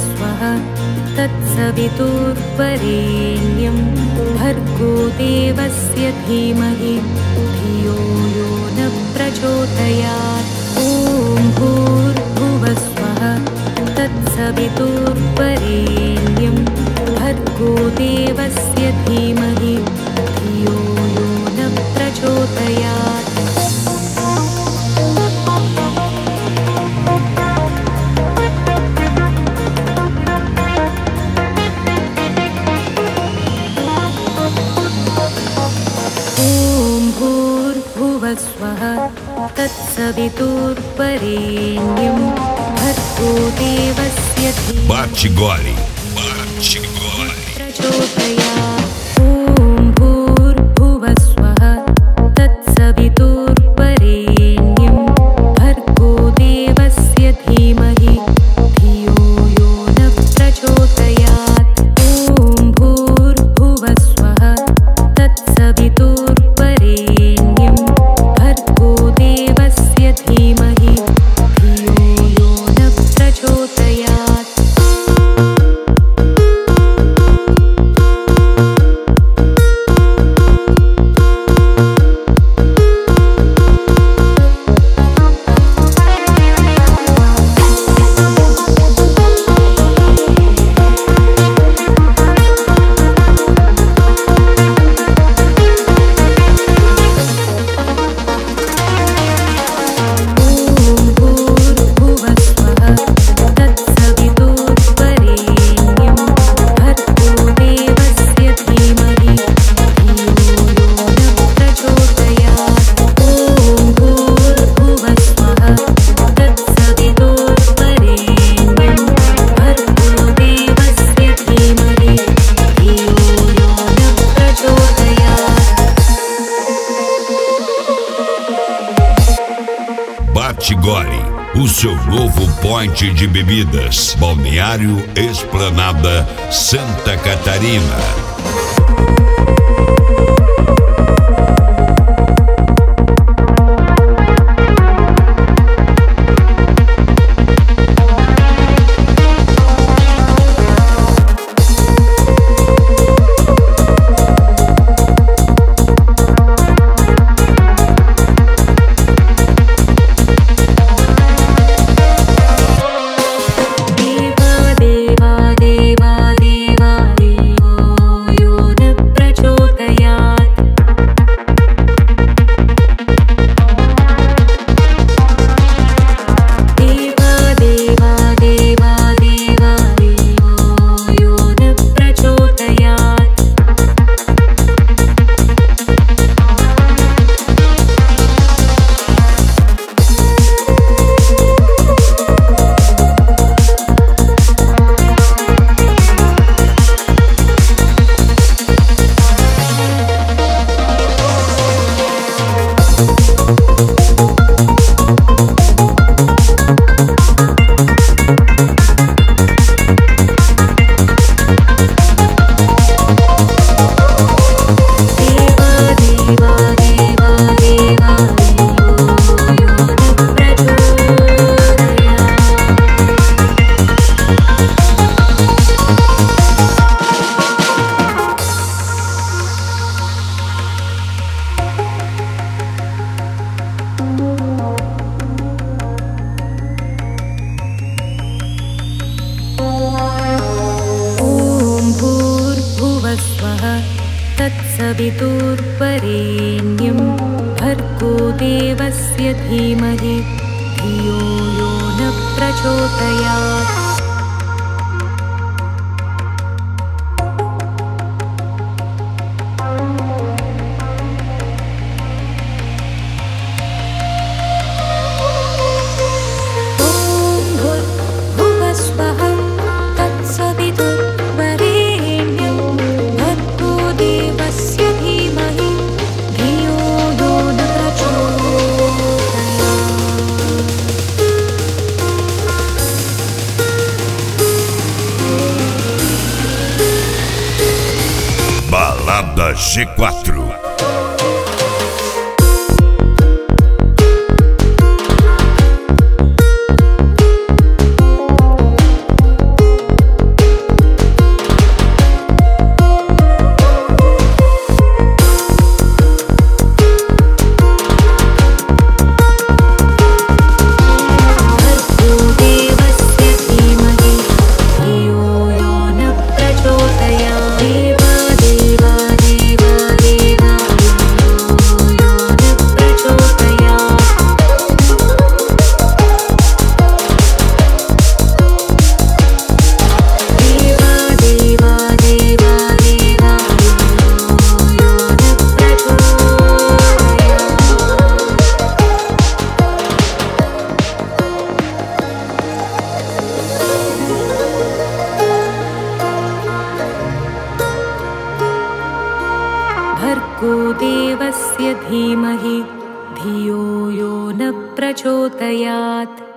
भुवस्वः तत्सवितुर्वरेण्यं भर्गो देवस्य धीमहि धियो यो न प्रचोदयात्। ॐ भूर्भुवस्वः तत्सवितुर्वरेण्यं भर्गो देवस्य धीमहि धियो यो न प्रचोदयात्। भूर्भुवस्वः तत्सवितुर्वरेण्यं भर्गो देवस्य धीमहि Bate gole. प्रचोदयात्। ॐ भूर्भुवस्वः तत्सवितुर्वरेण्यं भर्गो देवस्य धीमहि धियो यो न प्रचोदयात्। ॐ भूर्भुवस्वः तत्सवितुर्वरेण्यं भर्गो देवस्य धीमहि धियो यो न प्रचोदयात्। Bate Gole, o seu novo point de bebidas. Balneário Esplanada, Santa Catarina. तत्सवितुर्वरेण्यं भर्गो देवस्य धीमहि धियो यो न प्रचोदयात्। Balada G4. भर्गो देवस्य धीमहि धियो यो न प्रचोदयात्।